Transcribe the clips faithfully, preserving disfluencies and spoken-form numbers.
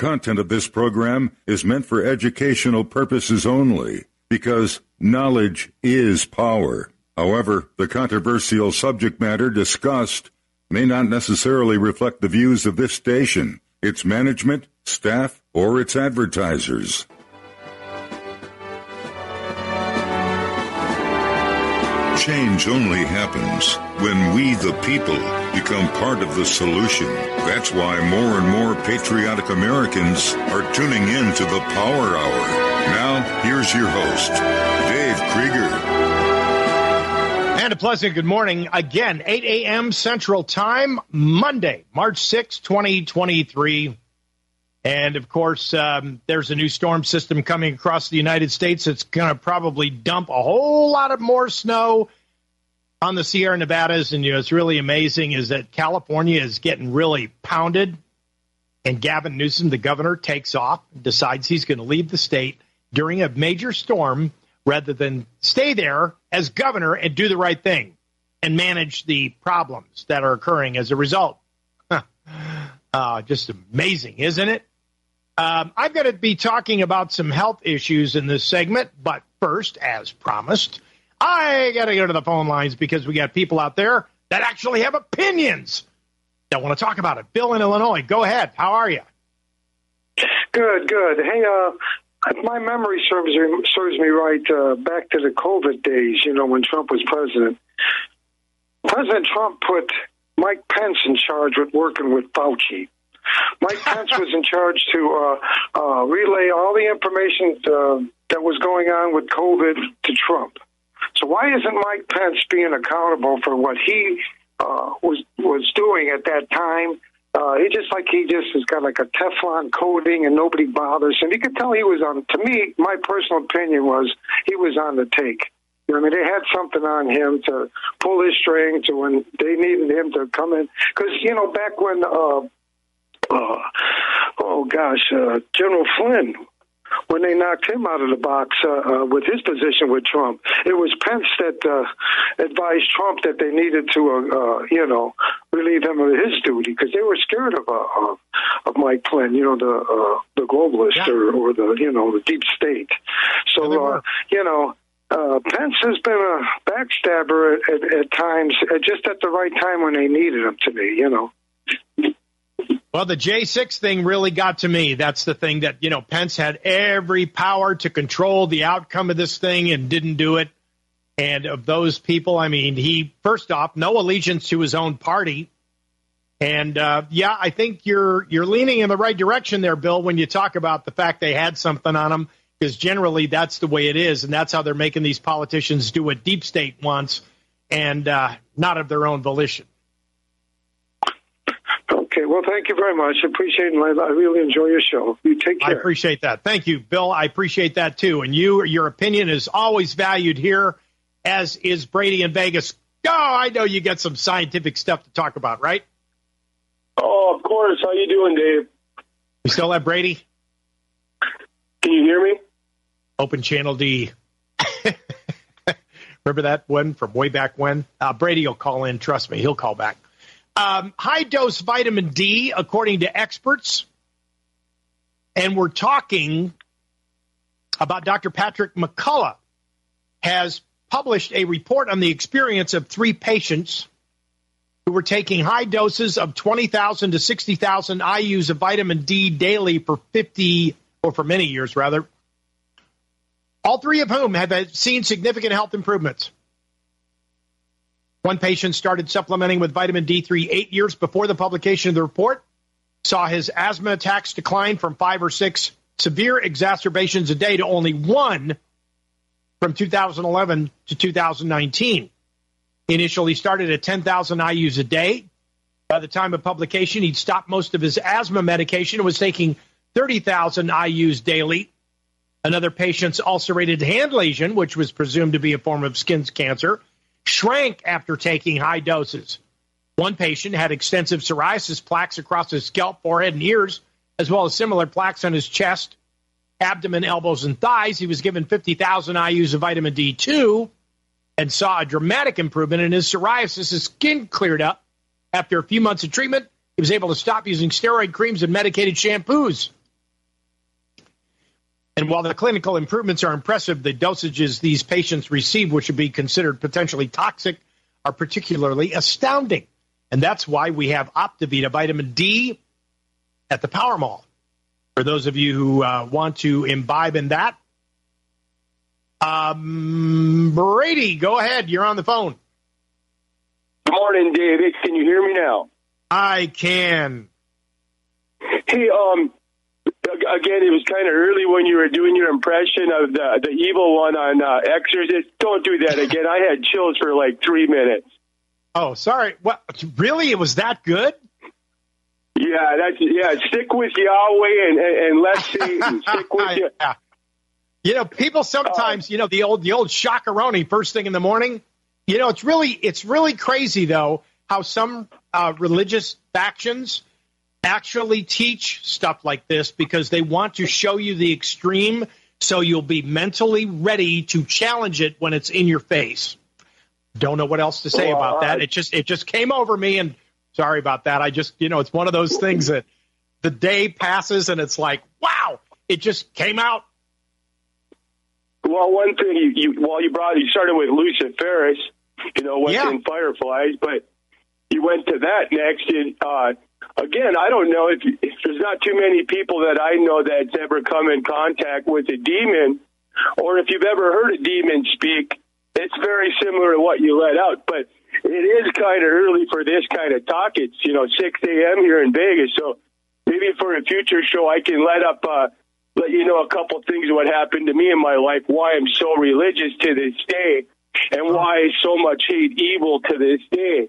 content of this program is meant for educational purposes only, because knowledge is power. However, the controversial subject matter discussed may not necessarily reflect the views of this station, its management, staff, or its advertisers. Change only happens when we, the people, become part of the solution. That's why more and more patriotic Americans are tuning in to the Power Hour. Now, here's your host, Dave Krieger. And a pleasant good morning. Again, eight a.m. Central Time, Monday, March sixth, twenty twenty-three. And, of course, um, there's a new storm system coming across the United States that's going to probably dump a whole lot of more snow on the Sierra Nevadas. And, you know, it's really amazing is that California is getting really pounded. And Gavin Newsom, the governor, takes off, decides he's going to leave the state during a major storm rather than stay there as governor and do the right thing and manage the problems that are occurring as a result. uh, just amazing, isn't it? Um, I'm going to be talking about some health issues in this segment, but first, as promised, I got to go to the phone lines because we got people out there that actually have opinions that want to talk about it. Bill in Illinois, go ahead. How are you? Good, good. Hey, uh, if my memory serves me, serves me right, uh, back to the COVID days, you know, when Trump was president, President Trump put Mike Pence in charge with working with Fauci. Mike Pence was in charge to uh, uh, relay all the information uh, that was going on with COVID to Trump. So why isn't Mike Pence being accountable for what he uh, was was doing at that time? Uh, he just like he just has got like a Teflon coating and nobody bothers him. You could tell he was on. To me, my personal opinion was he was on the take. You know, I mean, they had something on him to pull his strings to when they needed him to come in. Because you know, back when. Uh, Uh, oh, gosh, uh, General Flynn, when they knocked him out of the box uh, uh, with his position with Trump, it was Pence that uh, advised Trump that they needed to, uh, uh, you know, relieve him of his duty because they were scared of uh, of, of Mike Flynn, you know, the uh, the globalist yeah. or, or the, you know, the deep state. So, uh, you know, uh, Pence has been a backstabber at, at, at times, uh, just at the right time when they needed him to be, you know. Well, the J six thing really got to me. That's the thing that, you know, Pence had every power to control the outcome of this thing and didn't do it. And of those people, I mean, he, first off, no allegiance to his own party. And, uh, yeah, I think you're you're leaning in the right direction there, Bill, when you talk about the fact they had something on them, because generally that's the way it is. And that's how they're making these politicians do what deep state wants and uh, not of their own volition. Okay, well, thank you very much. I appreciate it. I really enjoy your show. You take care. I appreciate that. Thank you, Bill. I appreciate that, too. And you, your opinion is always valued here, as is Brady in Vegas. Oh, I know you got some scientific stuff to talk about, right? Oh, of course. How you doing, Dave? You still have Brady? Can you hear me? Open Channel D. Remember that one from way back when? Uh, Brady will call in. Trust me, he'll call back. Um, high-dose vitamin D, according to experts, and we're talking about Doctor Patrick McCullough has published a report on the experience of three patients who were taking high doses of twenty thousand to sixty thousand I U's of vitamin D daily for fifty, or for many years, rather, all three of whom have seen significant health improvements. One patient started supplementing with vitamin D three eight years before the publication of the report, saw his asthma attacks decline from five or six severe exacerbations a day to only one from two thousand eleven to two thousand nineteen. He initially started at ten thousand I U's a day. By the time of publication, he'd stopped most of his asthma medication and was taking thirty thousand I U's daily. Another patient's ulcerated hand lesion, which was presumed to be a form of skin cancer, shrank after taking high doses. One patient had extensive psoriasis plaques across his scalp, forehead, and ears, as well as similar plaques on his chest, abdomen, elbows, and thighs. He was given fifty thousand I U's of vitamin D two and saw a dramatic improvement in his psoriasis. His skin cleared up. After a few months of treatment, he was able to stop using steroid creams and medicated shampoos. And while the clinical improvements are impressive, the dosages these patients receive, which would be considered potentially toxic, are particularly astounding. And that's why we have Optivita Vitamin D at the Power Mall. For those of you who uh, want to imbibe in that. Um, Brady, go ahead. You're on the phone. Good morning, David. Can you hear me now? I can. Hey, um, again, it was kind of early when you were doing your impression of the the evil one on uh, Exorcist. Don't do that again. I had chills for like three minutes. Oh, sorry. What? Really? It was that good? Yeah, that's yeah. Stick with Yahweh and and, and let Satan stick with you. Yeah. You know, people sometimes, you know, the old the old shakaroni first thing in the morning. You know, it's really it's really crazy though how some uh, religious factions actually teach stuff like this because they want to show you the extreme, so you'll be mentally ready to challenge it when it's in your face. Don't know what else to say well, about that. Uh, It just it just came over me, and sorry about that. I just you know it's one of those things that the day passes and it's like, wow, it just came out. Well, one thing you, you well you brought you started with Luciferus, you know, what's Yeah. in Fireflies, but you went to that next. And uh, again, I don't know if, if there's not too many people that I know that's ever come in contact with a demon, or if you've ever heard a demon speak. It's very similar to what you let out, but it is kind of early for this kind of talk. It's you know six a.m. here in Vegas, so maybe for a future show I can let up. Uh, let you know a couple things of what happened to me in my life, why I'm so religious to this day, and why I so much hate evil to this day.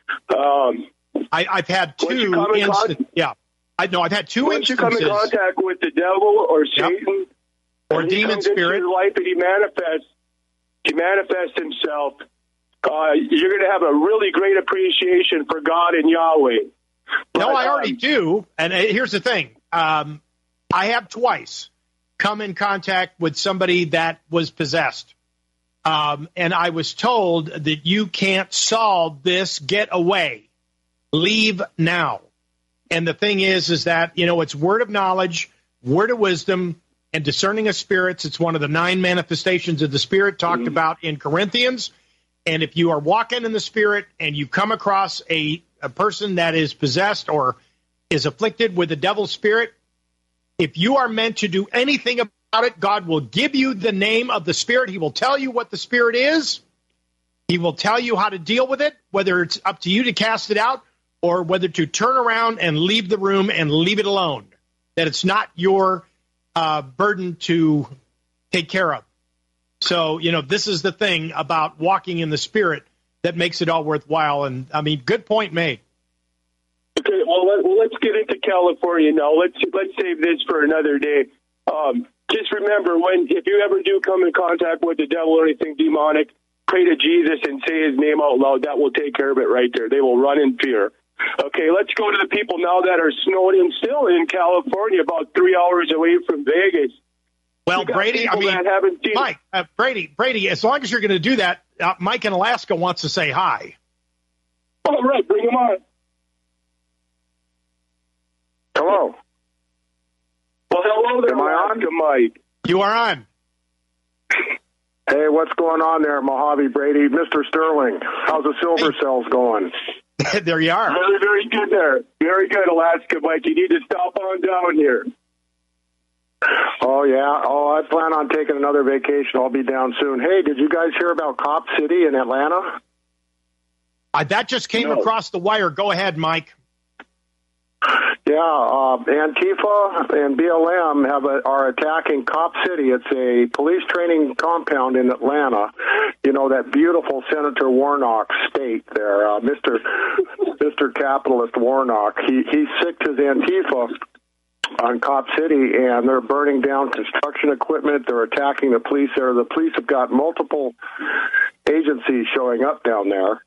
Um, I, I've had Once you two come in instances. con- Yeah, I know I've had two once you come instances. in contact with the devil or Satan, Or and he demon comes into spirit. your life and he manifests, he manifests himself. Uh, you're going to have a really great appreciation for God and Yahweh. No, But, I already um, do. And uh, here's the thing. Um, I have twice come in contact with somebody that was possessed. Um, and I was told that you can't solve this. Get away. Leave now. And the thing is, is that, you know, it's word of knowledge, word of wisdom, and discerning of spirits. It's one of the nine manifestations of the Spirit talked mm-hmm. about in Corinthians. And if you are walking in the Spirit and you come across a, a person that is possessed or is afflicted with the devil's spirit, if you are meant to do anything about it, God will give you the name of the spirit. He will tell you what the spirit is. He will tell you how to deal with it, whether it's up to you to cast it out or whether to turn around and leave the room and leave it alone, that it's not your uh, burden to take care of. So, you know, this is the thing about walking in the Spirit that makes it all worthwhile. And, I mean, good point made. Okay, well, let, well, let's get into California now. Let's let's save this for another day. Um, just remember, when if you ever do come in contact with the devil or anything demonic, pray to Jesus and say his name out loud. That will take care of it right there. They will run in fear. Okay, let's go to the people now that are snowed in still in California, about three hours away from Vegas. Well, Brady, I mean, Mike, uh, Brady, Brady, as long as you're going to do that, uh, Mike in Alaska wants to say hi. All right, bring him on. Hello. Well, hello there, Am I on? Alaska Mike. You are on. Hey, what's going on there, Mojave Brady? Mister Sterling, how's the silver Hey. cells going? There you are. Very, very good there. Very good, Alaska Mike. You need to stop on down here. Oh, yeah. Oh, I plan on taking another vacation. I'll be down soon. Hey, did you guys hear about Cop City in Atlanta? Uh, that just came No. across the wire. Go ahead, Mike. Yeah, uh, Antifa and B L M have a, are attacking Cop City. It's a police training compound in Atlanta. You know, that beautiful Senator Warnock state there, uh, Mister Mister Capitalist Warnock. He he sicked his Antifa on Cop City, and they're burning down construction equipment. They're attacking the police there. The police have got multiple agencies showing up down there.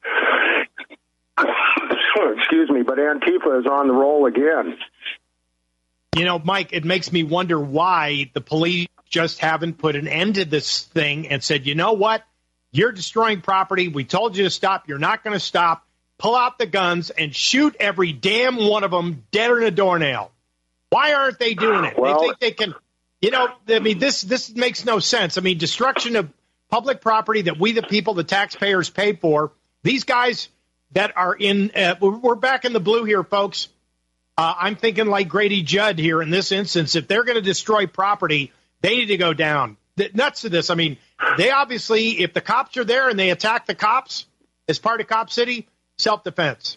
Excuse me, but Antifa is on the roll again. You know, Mike, it makes me wonder why the police just haven't put an end to this thing and said, you know what? You're destroying property. We told you to stop. You're not going to stop. Pull out the guns and shoot every damn one of them dead in a doornail. Why aren't they doing it? Well, they think they can You know, I mean, this this makes no sense. I mean, destruction of public property that we, the people, the taxpayers, pay for. These guys that are in, uh, we're back in the blue here, folks. Uh, I'm thinking like Grady Judd here in this instance. If they're going to destroy property, they need to go down. The, nuts to this. I mean, they obviously, if the cops are there and they attack the cops as part of Cop City, self-defense.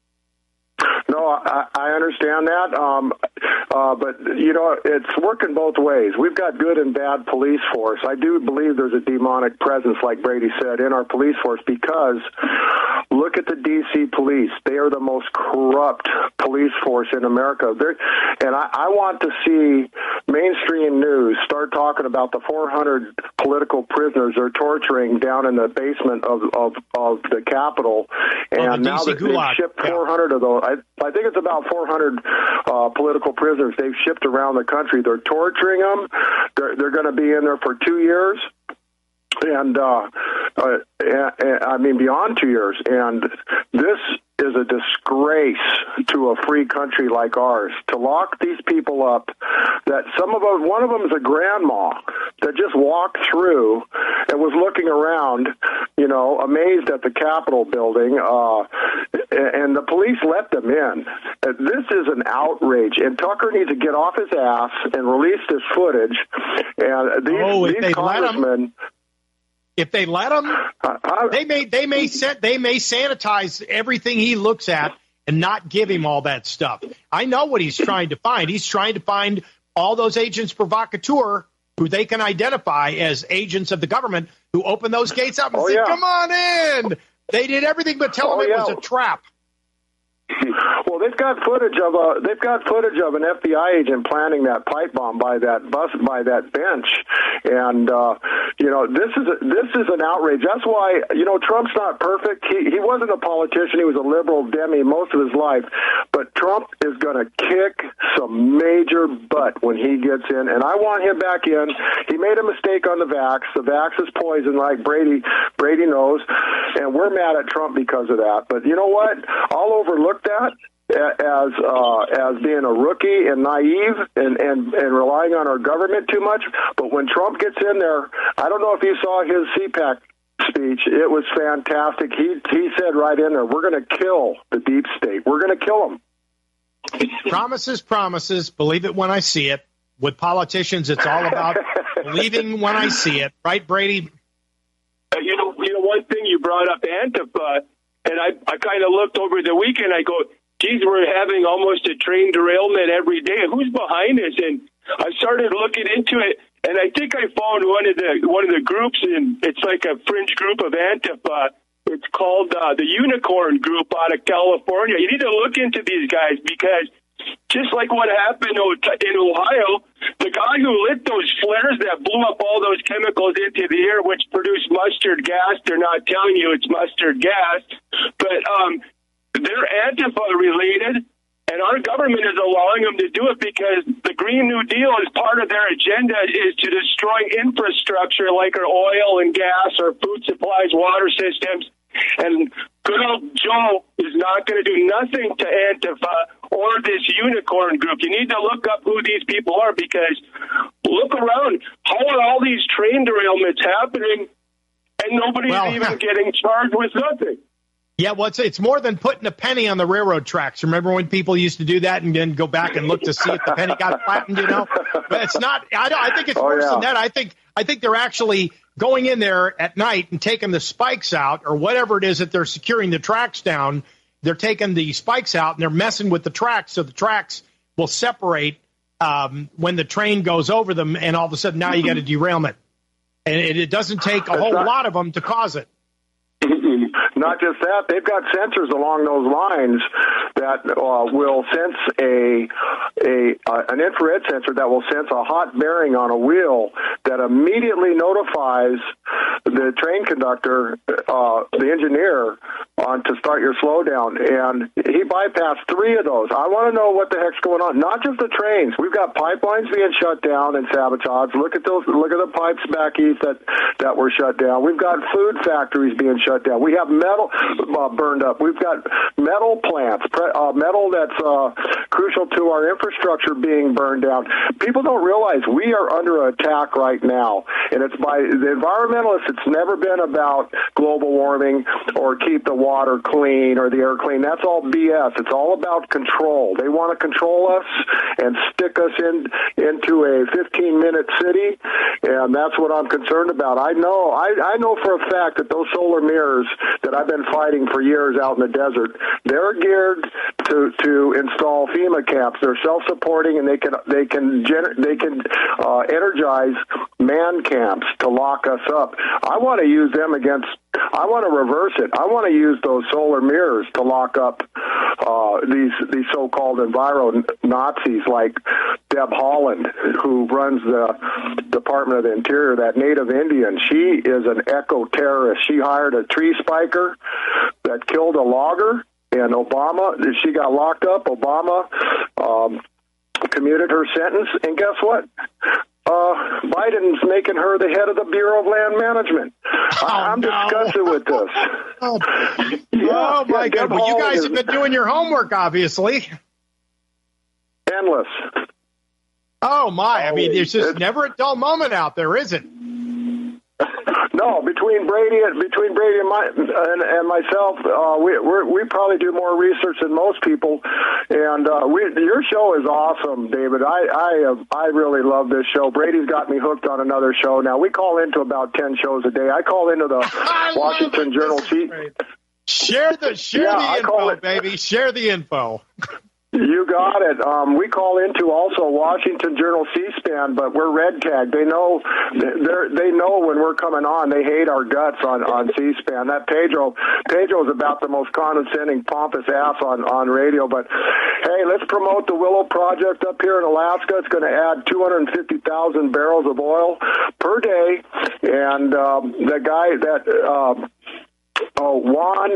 No, I, I understand that, um, uh, but, you know, it's working both ways. We've got good and bad police force. I do believe there's a demonic presence, like Brady said, in our police force because look at the D C police. They are the most corrupt police force in America. They're, and I, I want to see mainstream news start talking about the four hundred political prisoners they're torturing down in the basement of, of, of the Capitol. And oh, the now that they've shipped four hundred yeah. of those, I, I think it's about four hundred uh, political prisoners they've shipped around the country. They're torturing them. They're, they're going to be in there for two years. And, uh, uh, I mean, beyond two years. And this is a disgrace to a free country like ours, to lock these people up, that some of them, one of them is a grandma that just walked through and was looking around, you know, amazed at the Capitol building, uh, and the police let them in. This is an outrage, and Tucker needs to get off his ass and release this footage. And these, oh, these congressmen... If they let him, they may they may set they may sanitize everything he looks at and not give him all that stuff. I know what he's trying to find. He's trying to find all those agents provocateur who they can identify as agents of the government who open those gates up and oh, say, yeah. "Come on in." They did everything but tell oh, him it yeah. was a trap. Well, they've got footage of a they've got footage of an F B I agent planting that pipe bomb by that bus by that bench, and uh, you know this is a, this is an outrage. That's why you know Trump's not perfect. He he wasn't a politician. He was a liberal Demi most of his life, but Trump is going to kick some major butt when he gets in, and I want him back in. He made a mistake on the vax. The vax is poison, like Brady Brady knows, and we're mad at Trump because of that. But you know what? I'll overlook that as uh, as being a rookie and naive and, and, and relying on our government too much. But when Trump gets in there, I don't know if you saw his C PAC speech. It was fantastic. He he said right in there, we're going to kill the deep state. We're going to kill them. Promises, promises. Believe it when I see it. With politicians, it's all about believing when I see it. Right, Brady? Uh, you know, you know, one thing you brought up, Antifa, and I, I kind of looked over the weekend. I go, geez, we're having almost a train derailment every day. Who's behind this? And I started looking into it, and I think I found one of the one of the groups, and it's like a fringe group of Antifa. It's called uh, the Unicorn Group out of California. You need to look into these guys because just like what happened in Ohio, the guy who lit those flares that blew up all those chemicals into the air, which produced mustard gas, they're not telling you it's mustard gas, but um, they're Antifa related, and our government is allowing them to do it because the Green New Deal is part of their agenda is to destroy infrastructure like our oil and gas, our food supplies, water systems. And good old Joe is not going to do nothing to Antifa or this Unicorn Group. You need to look up who these people are because look around. How are all these train derailments happening and nobody's well, even getting charged with nothing? Yeah, well, it's, it's more than putting a penny on the railroad tracks. Remember when people used to do that and then go back and look to see if the penny got flattened, you know? But it's not – I don't. I think it's oh, worse yeah. than that. I think I think they're actually going in there at night and taking the spikes out or whatever it is that they're securing the tracks down. They're taking the spikes out and they're messing with the tracks so the tracks will separate um, when the train goes over them, and all of a sudden now you got a derailment. And it, it doesn't take a whole lot of them to cause it. Not just that, they've got sensors along those lines that uh, will sense a, a uh, an infrared sensor that will sense a hot bearing on a wheel that immediately notifies the train conductor, uh, the engineer, on to start your slowdown. And he bypassed three of those. I want to know what the heck's going on. Not just the trains. We've got pipelines being shut down and sabotaged. Look at those. Look at the pipes back east that that were shut down. We've got food factories being shut down. We have metal uh, burned up. We've got metal plants, pre- uh, metal that's uh, crucial to our infrastructure being burned down. People don't realize we are under attack right now, and it's by the environmentalists. It's never been about global warming or keep the water clean or the air clean. That's all B S. It's all about control. They want to control us and stick us in into a fifteen-minute city, and that's what I'm concerned about. I know, I, I know for a fact that those solar mirrors that I've been fighting for years out in the desert, they're geared to to install FEMA camps. They're self-supporting, and they can they can gener- they can uh, energize man camps to lock us up. I want to use them against. I want to reverse it. I want to use those solar mirrors to lock up uh, these these so-called enviro Nazis like Deb Haaland, who runs the Department of the Interior, that Native Indian. She is an eco-terrorist. She hired a tree spiker that killed a logger, and Obama, she got locked up. Obama um, commuted her sentence, and guess what? Uh, Biden's making her the head of the Bureau of Land Management. Oh, I'm no. disgusted with this. Oh, yeah, oh my yeah, God. Well, you guys have been doing your homework, obviously. Endless. Oh, my. I mean, there's just it's, never a dull moment out there, is it? No, between Brady and between Brady and my and, and myself, uh, we we're, we probably do more research than most people. And uh, we, your show is awesome, David. I I uh, I really love this show. Brady's got me hooked on another show now. We call into about ten shows a day. I call into the Washington Journal. Sheet. Share the share yeah, the info, baby. Share the info. You got it. Um, we call into also Washington Journal C-SPAN, but we're red tagged. They know they they know when we're coming on. They hate our guts on, on C-SPAN. That Pedro Pedro's about the most condescending, pompous ass on, on radio. But hey, let's promote the Willow Project up here in Alaska. It's going to add two hundred fifty thousand barrels of oil per day, and um, the guy that. Uh, Oh, Juan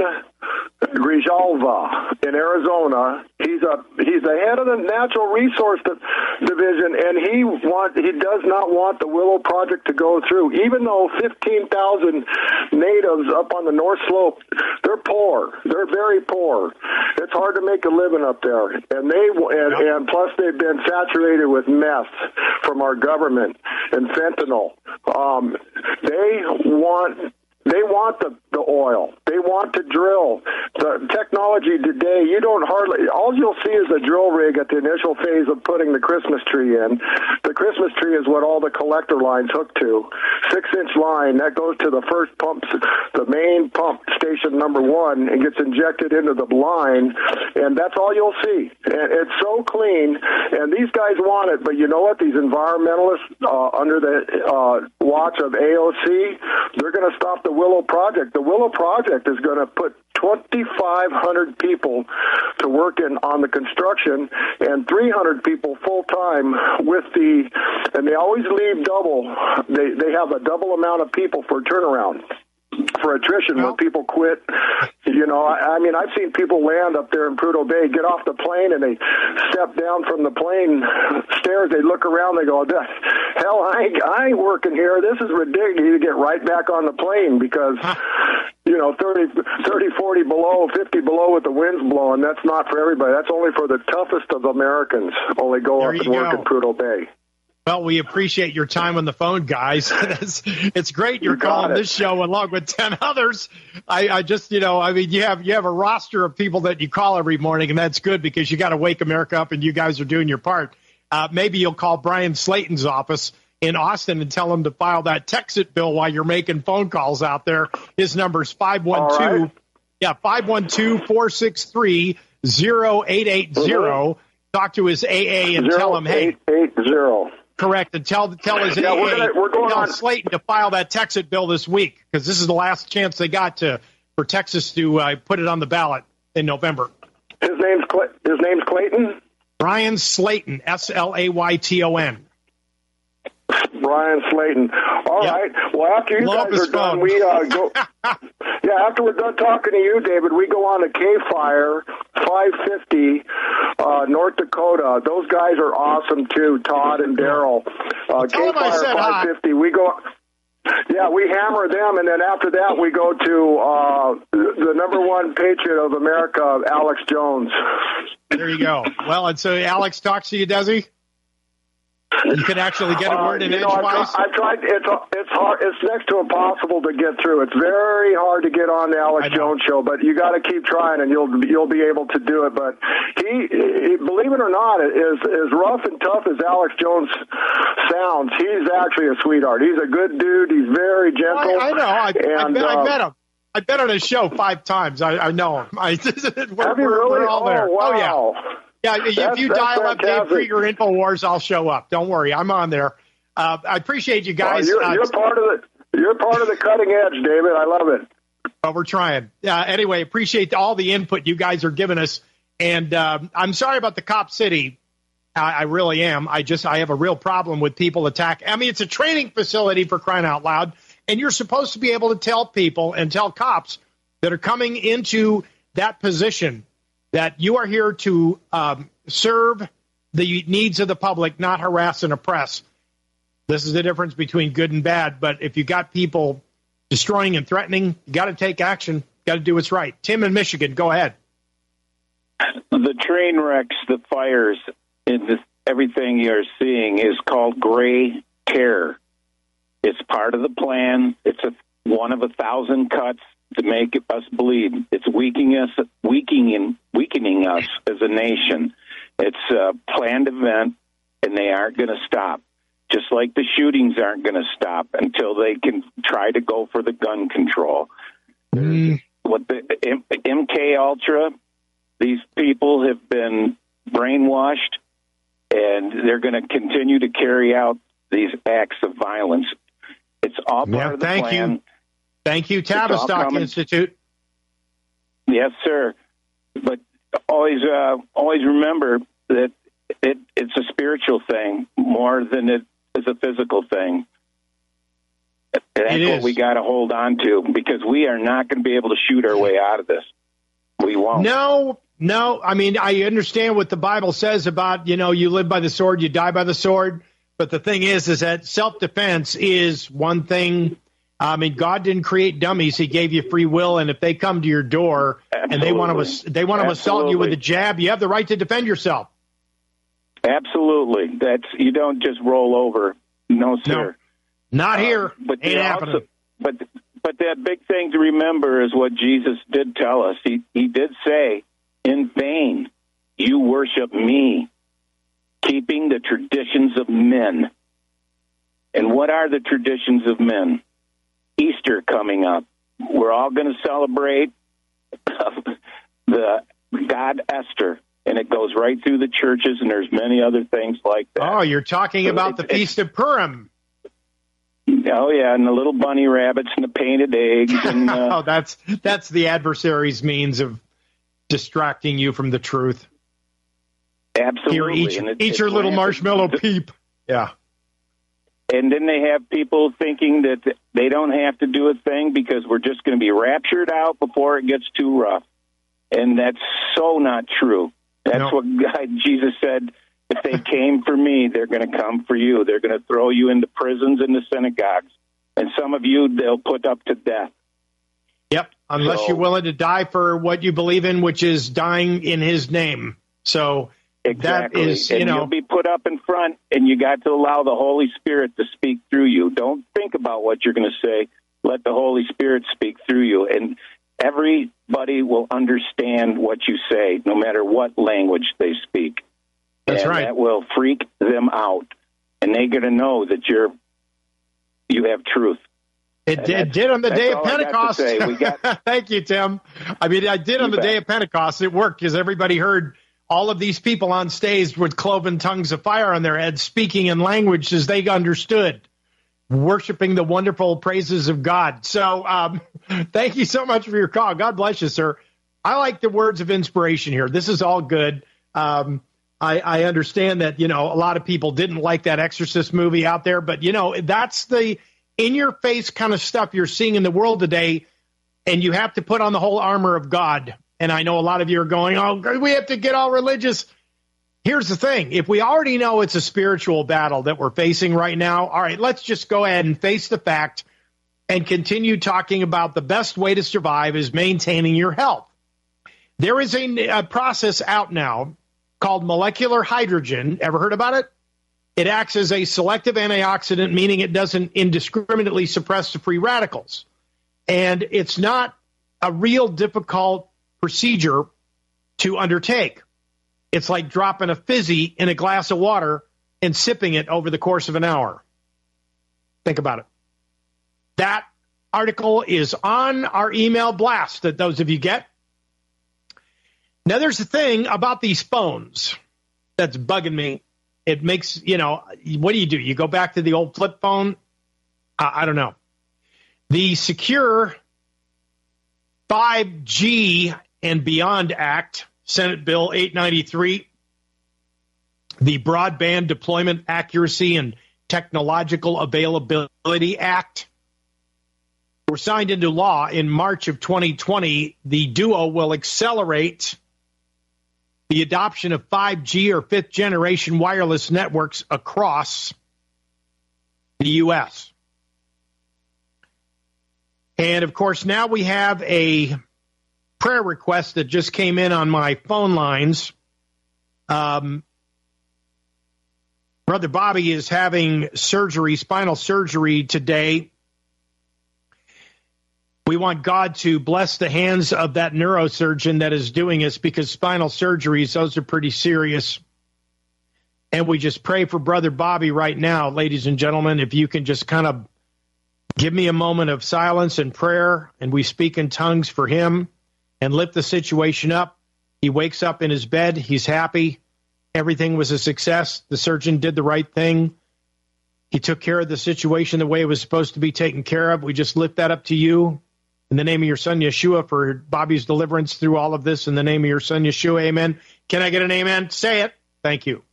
Grijalva in Arizona. He's a he's the head of the Natural Resource Division, and he want he does not want the Willow Project to go through. Even though fifteen thousand natives up on the North Slope, they're poor. They're very poor. It's hard to make a living up there, and they and, and plus they've been saturated with meth from our government and fentanyl. Um, they want. They want the, the oil. They want to drill. The technology today, you don't hardly, all you'll see is a drill rig at the initial phase of putting the Christmas tree in. The Christmas tree is what all the collector lines hook to. Six-inch line, that goes to the first pump, the main pump station number one, and gets injected into the line, and that's all you'll see. And it's so clean, and these guys want it, but you know what? These environmentalists uh, under the uh, watch of A O C, they're going to stop the Willow Project. The Willow Project is going to put twenty-five hundred people to work in on the construction and three hundred people full-time with the, and they always leave double. They, they have a double amount of people for turnaround. For attrition, when people quit, you know, I, I mean, I've seen people land up there in Prudhoe Bay, get off the plane, and they step down from the plane stairs. They look around, they go, hell, I ain't, I ain't working here. This is ridiculous. You get right back on the plane because, you know, thirty, thirty, forty below, fifty below with the winds blowing. That's not for everybody. That's only for the toughest of Americans. Only go there up and work go. in Prudhoe Bay. Well, we appreciate your time on the phone, guys. it's, it's great you're you calling it. this show along with ten others. I, I just, you know, I mean, you have you have a roster of people that you call every morning, and that's good because you got to wake America up, and you guys are doing your part. Uh, maybe you'll call Brian Slayton's office in Austin and tell him to file that Texit bill while you're making phone calls out there. His number's five one two, right. yeah, five one two, four six three, zero eight eight zero. Talk to his A A and Zero, tell him, hey. eight eight zero. Correct, and tell tell his yeah, A A, we're gonna, we're going tell on. Slayton to file that Texit bill this week because this is the last chance they got to for Texas to uh, put it on the ballot in November. His name's Clay, his name's Clayton. Brian Slayton, S L A Y T O N. Brian Slayton. All yep. right. Well, after you Love guys are done, phone. we uh, go. Yeah, after we're done talking to you, David, we go on to K-Fire, five fifty, uh, North Dakota. Those guys are awesome, too, Todd and Daryl. Uh, Tell them I K-Fire said five fifty. We go... Yeah, we hammer them, and then after that we go to uh, the number one patriot of America, Alex Jones. There you go. Well, and so Alex talks to you, does he? You can actually get a word uh, in you know, edgewise? I've, tried, I've tried. It's it's hard. It's next to impossible to get through. It's very hard to get on the Alex Jones show, but you got to keep trying, and you'll you'll be able to do it. But he, he, believe it or not, as as rough and tough as Alex Jones sounds, he's actually a sweetheart. He's a good dude. He's very gentle. I, I know. I, and, I, met, uh, I met him. I've been on his show five times. I, I know him. I, we're, have you we're, really? we're all oh, there. wow. Oh, yeah. Yeah, if That's, you that's dial up Dave fantastic. Krieger InfoWars, I'll show up. Don't worry, I'm on there. Uh, I appreciate you guys. Well, you're, uh, you're part of the you're part of the cutting edge, David. I love it. But we're trying. Uh, anyway, appreciate all the input you guys are giving us. And um, I'm sorry about the Cop City. I, I really am. I just I have a real problem with people attack. I mean, it's a training facility, for crying out loud, and you're supposed to be able to tell people and tell cops that are coming into that position that you are here to um, serve the needs of the public, not harass and oppress. This is the difference between good and bad. But if you got people destroying and threatening, you got to take action. Got to do what's right. Tim in Michigan, go ahead. The train wrecks, the fires, and this, everything you're seeing is called gray terror. It's part of the plan. It's a, one of a thousand cuts to make us bleed. It's weakening us, weakening, weakening us as a nation. It's a planned event, and they aren't going to stop. Just like the shootings aren't going to stop until they can try to go for the gun control. Mm. What the M K Ultra, these people have been brainwashed, and they're going to continue to carry out these acts of violence. It's all part Yeah, of the thank plan. you. Thank you, Tavistock Institute. Yes, sir. But always, uh, always remember that it, it's a spiritual thing more than it is a physical thing. That's It what is. we got to hold on to, because we are not going to be able to shoot our way out of this. We won't. No, no. I mean, I understand what the Bible says about, you know, you live by the sword, you die by the sword. But the thing is, is that self-defense is one thing. I mean, God didn't create dummies. He gave you free will. And if they come to your door Absolutely. and they want to, they want to assault you with a jab, you have the right to defend yourself. Absolutely. That's, you don't just roll over. No, sir. No, not here. Uh, but Ain't they happening. also, but but that big thing to remember is what Jesus did tell us. He he did say, "In vain you worship me, keeping the traditions of men." And what are the traditions of men? Easter coming up. We're all going to celebrate the God Esther. And it goes right through the churches, and there's many other things like that. Oh, you're talking So about the it- Feast of Purim. Oh, yeah, and the little bunny rabbits and the painted eggs. And, uh, Oh, that's that's the adversary's means of distracting you from the truth. absolutely. Here, eat, and it- eat it's your little rampant. marshmallow peep. Yeah. And then they have people thinking that they don't have to do a thing because we're just going to be raptured out before it gets too rough. And that's so not true. That's No. what God, Jesus said. If they came for me, they're going to come for you. They're going to throw you into prisons and the synagogues. And some of you, they'll put up to death. Yep. Unless So- you're willing to die for what you believe in, which is dying in his name. So Exactly. that is, and you know, you'll be put up in front, and you got to allow the Holy Spirit to speak through you. Don't think about what you're going to say. Let the Holy Spirit speak through you. And everybody will understand what you say, no matter what language they speak. That's and right. That will freak them out, and they're going to know that you're you have truth. it And did, that's- did on the that's day of all I got to Pentecost. say. We got- Thank you, Tim. I mean, I did on You the day bet. of Pentecost. It worked because everybody heard all of these people on stage with cloven tongues of fire on their heads, speaking in languages they understood, worshiping the wonderful praises of God. So um, thank you so much for your call. God bless you, sir. I like the words of inspiration here. This is all good. Um, I, I understand that, you know, a lot of people didn't like that Exorcist movie out there, but, you know, that's the in-your-face kind of stuff you're seeing in the world today, and you have to put on the whole armor of God. And I know a lot of you are going, oh, we have to get all religious. Here's the thing. If we already know it's a spiritual battle that we're facing right now, all right, let's just go ahead and face the fact and continue talking about the best way to survive is maintaining your health. There is a, a process out now called molecular hydrogen. Ever heard about it? It acts as a selective antioxidant, meaning it doesn't indiscriminately suppress the free radicals. And it's not a real difficult procedure to undertake. It's like dropping a fizzy in a glass of water and sipping it over the course of an hour. Think about it. That article is on our email blast that those of you get. Now, there's the thing about these phones that's bugging me. It makes, you know, what do you do? You go back to the old flip phone? Uh, I don't know. The Secure five G and Beyond Act, Senate Bill eight ninety-three, the Broadband Deployment Accuracy and Technological Availability Act, were signed into law in March of twenty twenty. The duo will accelerate the adoption of five G or fifth generation wireless networks across the U S. And, of course, now we have a prayer request that just came in on my phone lines. Um, Brother Bobby is having surgery, spinal surgery today. We want God to bless the hands of that neurosurgeon that is doing this, because spinal surgeries, those are pretty serious. And we just pray for Brother Bobby right now, ladies and gentlemen. If you can just kind of give me a moment of silence and prayer, and we speak in tongues for him and lift the situation up. He wakes up in his bed. He's happy. Everything was a success. The surgeon did the right thing. He took care of the situation the way it was supposed to be taken care of. We just lift that up to you in the name of your son, Yeshua, for Bobby's deliverance through all of this. In the name of your son, Yeshua, amen. Can I get an amen? Say it. Thank you.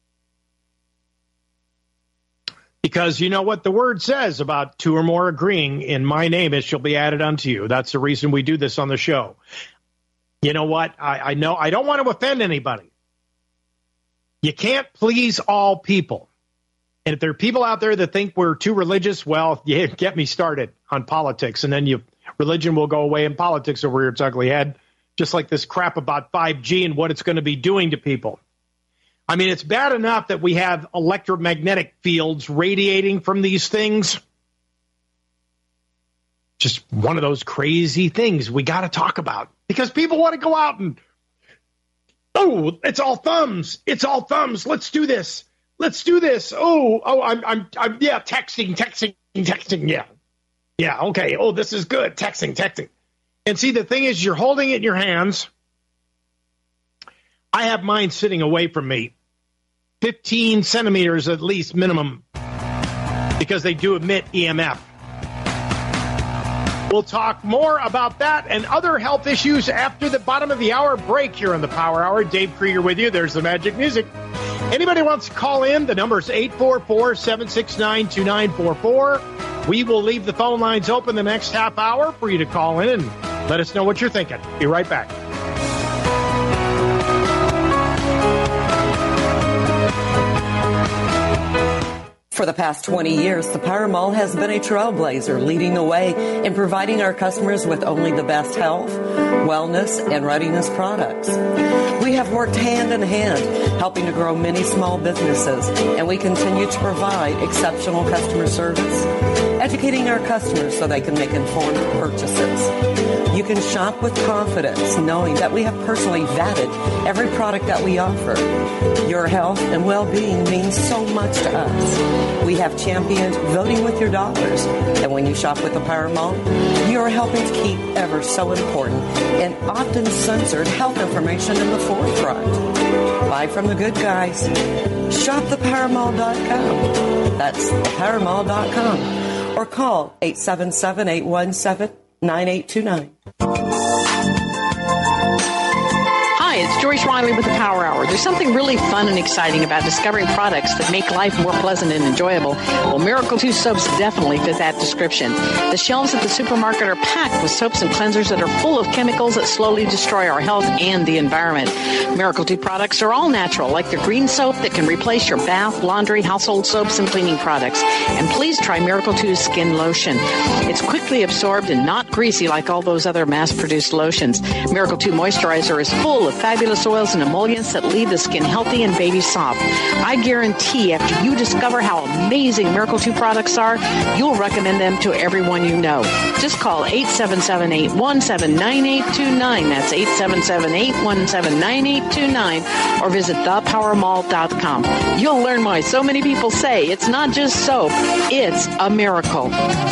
Because you know what the word says about two or more agreeing in my name, it shall be added unto you. That's the reason we do this on the show. You know what? I, I know I don't want to offend anybody. You can't please all people. And if there are people out there that think we're too religious, well, you get me started on politics, and then you religion will go away and politics will rear its ugly head, just like this crap about five G and what it's going to be doing to people. I mean, it's bad enough that we have electromagnetic fields radiating from these things. Just one of those crazy things we got to talk about, because people want to go out and, oh, it's all thumbs. It's all thumbs. Let's do this. Let's do this. Oh, oh, I'm, I'm, I'm, yeah, texting, texting, texting. Yeah. Yeah. Okay. Oh, this is good. Texting, texting. And see, the thing is, you're holding it in your hands. I have mine sitting away from me, fifteen centimeters at least minimum, because they do emit E M F. We'll talk more about that and other health issues after the bottom of the hour break here on the Power Hour. Dave Krieger with you. There's the magic music. Anybody wants to call in, the number is eight four four, seven six nine, two nine four four. We will leave the phone lines open the next half hour for you to call in and let us know what you're thinking. Be right back. For the past twenty years, the Power Mall has been a trailblazer, leading the way in providing our customers with only the best health, wellness, and readiness products. We have worked hand in hand, helping to grow many small businesses, and we continue to provide exceptional customer service, educating our customers so they can make informed purchases. You can shop with confidence, knowing that we have personally vetted every product that we offer. Your health and well-being means so much to us. We have championed voting with your dollars. And when you shop with the Power Mall, you are helping to keep ever so important and often censored health information in the forefront. Buy from the good guys. Shop the power mall dot com. That's the power mall dot com. Or call eight seven seven, eight one seven, nine eight two nine. Hi, Hi, it's Joyce Riley with the Power Hour. There's something really fun and exciting about discovering products that make life more pleasant and enjoyable. Well, Miracle two soaps definitely fit that description. The shelves at the supermarket are packed with soaps and cleansers that are full of chemicals that slowly destroy our health and the environment. Miracle two products are all natural, like the green soap that can replace your bath, laundry, household soaps, and cleaning products. And please try Miracle two Skin Lotion. It's quickly absorbed and not greasy like all those other mass-produced lotions. Miracle two Moisturizer is full of fabulous oils and emollients that leave the skin healthy and baby soft. I guarantee after you discover how amazing Miracle two products are, you'll recommend them to everyone you know. Just call eight seven seven, eight one seven, nine eight two nine. That's eight seven seven, eight one seven, nine eight two nine, or visit the power mall dot com. You'll learn why so many people say it's not just soap, it's a miracle.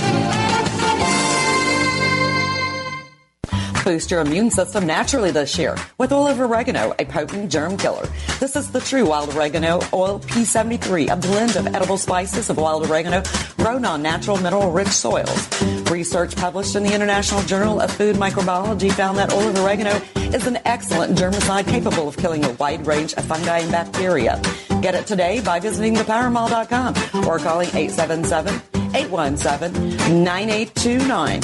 Boost your immune system naturally this year with oil of oregano, a potent germ killer. This is the true wild oregano oil P seventy-three, a blend of edible spices of wild oregano grown on natural mineral-rich soils. Research published in the International Journal of Food Microbiology found that oil of oregano is an excellent germicide capable of killing a wide range of fungi and bacteria. Get it today by visiting the power mall dot com or calling eight seven seven, eight one seven, nine eight two nine.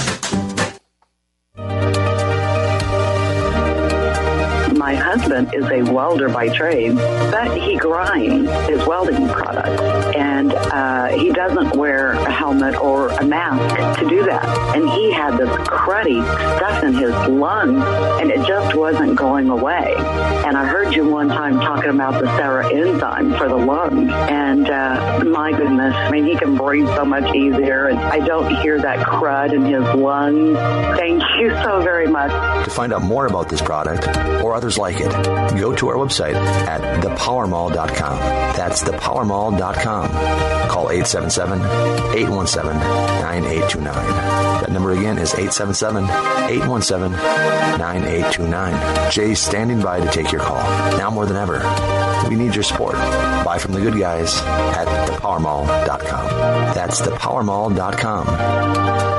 My husband is a welder by trade, but he grinds his welding products, and uh, he doesn't wear a helmet or a mask to do that. And he had this cruddy stuff in his lungs, and it just wasn't going away. And I heard you one time talking about the Sarah enzyme for the lungs, and uh, my goodness, I mean, he can breathe so much easier, and I don't hear that crud in his lungs. Thank you so very much. To find out more about this product or others like it, go to our website at the power mall dot com. That's the power mall dot com. Call eight seven seven, eight one seven, nine eight two nine. That number again is eight seven seven, eight one seven, nine eight two nine. Jay's standing by to take your call. Now more than ever, we need your support. Buy from the good guys at the power mall dot com. That's the power mall dot com.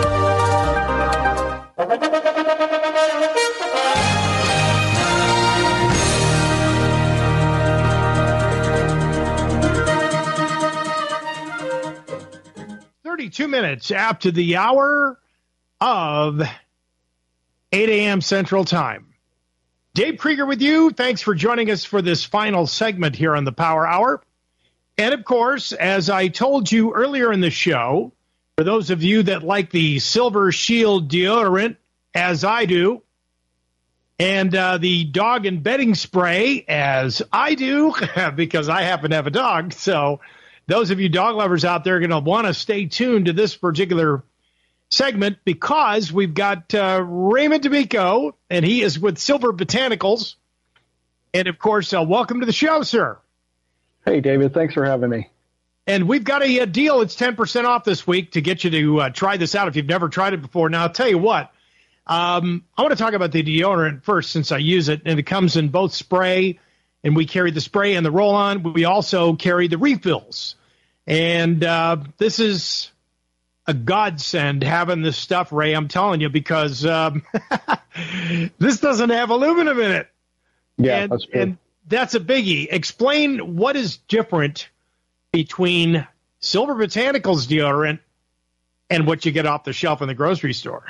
thirty-two minutes after the hour of eight a.m. Central Time. Dave Krieger with you. Thanks for joining us for this final segment here on the Power Hour. And, of course, as I told you earlier in the show, for those of you that like the Silver Shield deodorant, as I do, and uh, the dog and bedding spray, as I do, because I happen to have a dog, so those of you dog lovers out there are going to want to stay tuned to this particular segment because we've got uh, Raymond D'Amico, and he is with Silver Botanicals. And, of course, uh, welcome to the show, sir. Hey, David. Thanks for having me. And we've got a, a deal. It's ten percent off this week to get you to uh, try this out if you've never tried it before. Now, I'll tell you what. Um, I want to talk about the deodorant first since I use it, and it comes in both spray, and we carry the spray and the roll-on. We also carry the refills. And uh, this is a godsend having this stuff, Ray, I'm telling you, because um, this doesn't have aluminum in it. Yeah, and, that's good. And that's a biggie. Explain what is different between Silver Botanicals deodorant and what you get off the shelf in the grocery store.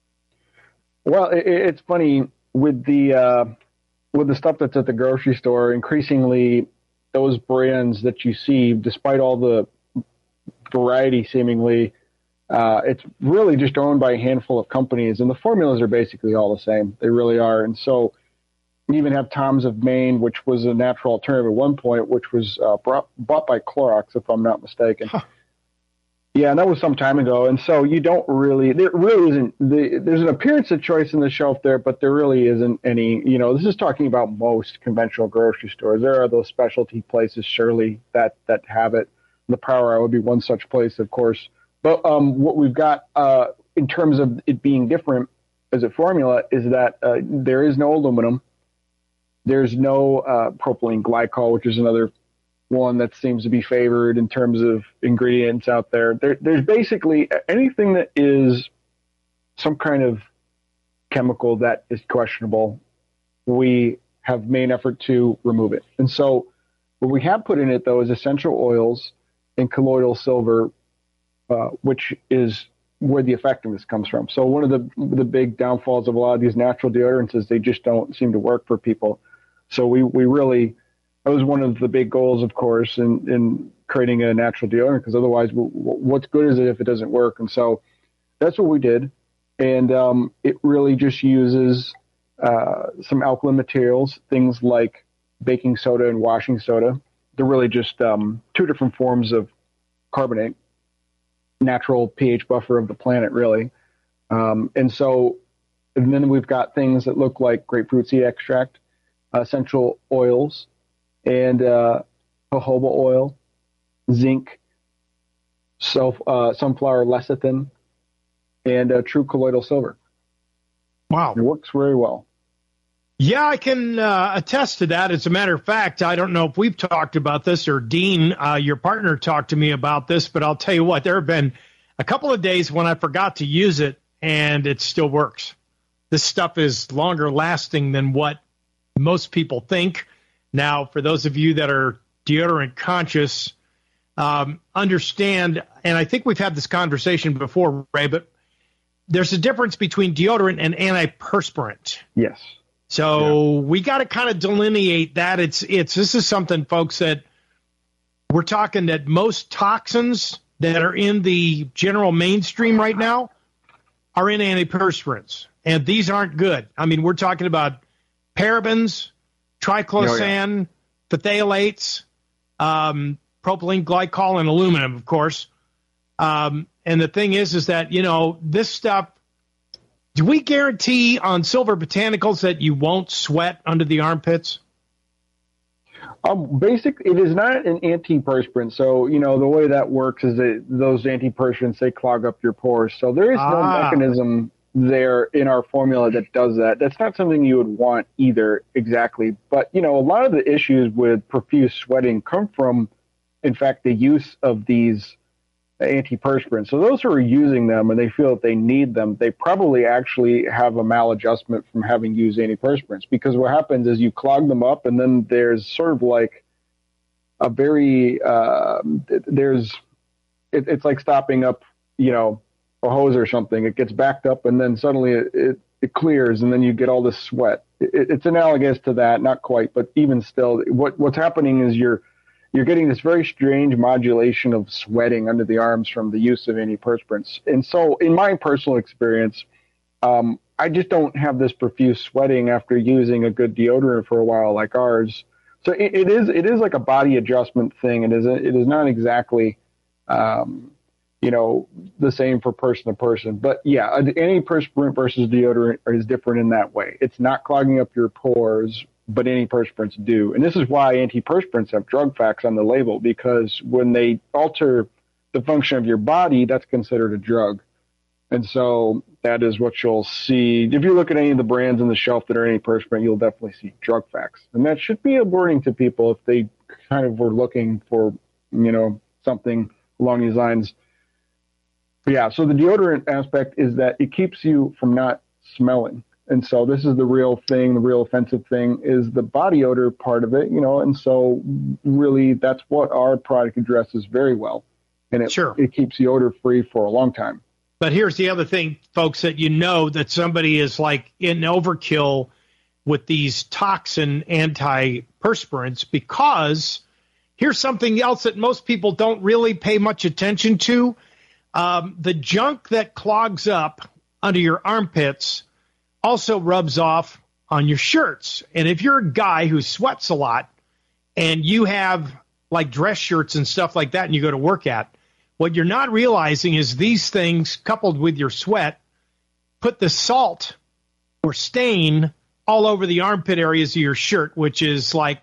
Well, it, it's funny with the uh, with the stuff that's at the grocery store. Increasingly, those brands that you see, despite all the variety, seemingly, uh, it's really just owned by a handful of companies, and the formulas are basically all the same. They really are, and so. We even have Tom's of Maine, which was a natural alternative at one point, which was uh, brought, bought by Clorox, if I'm not mistaken. Huh. Yeah, and that was some time ago. And so you don't really, there really isn't, the, there's an appearance of choice in the shelf there, but there really isn't any, you know, this is talking about most conventional grocery stores. There are those specialty places, surely, that, that have it. The Power Hour would be one such place, of course. But um, what we've got uh, in terms of it being different as a formula is that uh, there is no aluminum. There's no uh, propylene glycol, which is another one that seems to be favored in terms of ingredients out there. there. There's basically anything that is some kind of chemical that is questionable, we have made an effort to remove it. And so what we have put in it, though, is essential oils and colloidal silver, uh, which is where the effectiveness comes from. So one of the the big downfalls of a lot of these natural deodorants is they just don't seem to work for people. So we, we really, that was one of the big goals, of course, in, in creating a natural deodorant, because otherwise, what's good is it if it doesn't work? And so that's what we did. And um, it really just uses uh, some alkaline materials, things like baking soda and washing soda. They're really just um, two different forms of carbonate, natural pH buffer of the planet, really. Um, and so, and then we've got things that look like grapefruit seed extract, uh, essential oils, and uh, jojoba oil, zinc, self, uh, sunflower lecithin, and uh, true colloidal silver. Wow. It works very well. Yeah, I can uh, attest to that. As a matter of fact, I don't know if we've talked about this or Dean, uh, your partner, talked to me about this, but I'll tell you what, there have been a couple of days when I forgot to use it and it still works. This stuff is longer lasting than what most people think. Now, for those of you that are deodorant conscious, um, understand, and I think we've had this conversation before, Ray, but there's a difference between deodorant and antiperspirant. Yes. So yeah. we got to kind of delineate that. It's it's this is something, folks, that we're talking that most toxins that are in the general mainstream right now are in antiperspirants, and these aren't good. I mean, we're talking about parabens, triclosan, oh, yeah. phthalates, um, propylene glycol, and aluminum, of course. Um, and the thing is, is that, you know, this stuff, do we guarantee on Silver Botanicals that you won't sweat under the armpits? Um, basic, it is not an antiperspirant. So, you know, the way that works is that those antiperspirants, they clog up your pores. So there is no ah. mechanism there in our formula that does that. That's not something you would want either exactly. But, you know, a lot of the issues with profuse sweating come from, in fact, the use of these antiperspirants. So those who are using them and they feel that they need them, they probably actually have a maladjustment from having used antiperspirants, because what happens is you clog them up and then there's sort of like a very, uh, there's, it, it's like stopping up, you know, a hose or something. It gets backed up and then suddenly it, it, it clears and then you get all this sweat. It, it's analogous to that, not quite, but even still, what what's happening is you're You're getting this very strange modulation of sweating under the arms from the use of antiperspirants. And so in my personal experience, um, I just don't have this profuse sweating after using a good deodorant for a while like ours. So it, it is it is like a body adjustment thing. It is, a, it is not exactly, um, you know, the same for person to person. But yeah, antiperspirant versus deodorant is different in that way. It's not clogging up your pores, but antiperspirants do. And this is why antiperspirants have drug facts on the label, because when they alter the function of your body, that's considered a drug. And so that is what you'll see. If you look at any of the brands on the shelf that are antiperspirant, you'll definitely see drug facts. And that should be a warning to people if they kind of were looking for, you know, something along these lines. But yeah, so the deodorant aspect is that it keeps you from not smelling. And so this is the real thing, the real offensive thing is the body odor part of it, you know, and so really that's what our product addresses very well. And it, sure. it keeps the odor free for a long time. But here's the other thing, folks, that you know that somebody is like in overkill with these toxin antiperspirants, because here's something else that most people don't really pay much attention to. Um, the junk that clogs up under your armpits also rubs off on your shirts. And if you're a guy who sweats a lot and you have like dress shirts and stuff like that and you go to work at, what you're not realizing is these things coupled with your sweat put the salt or stain all over the armpit areas of your shirt, which is like,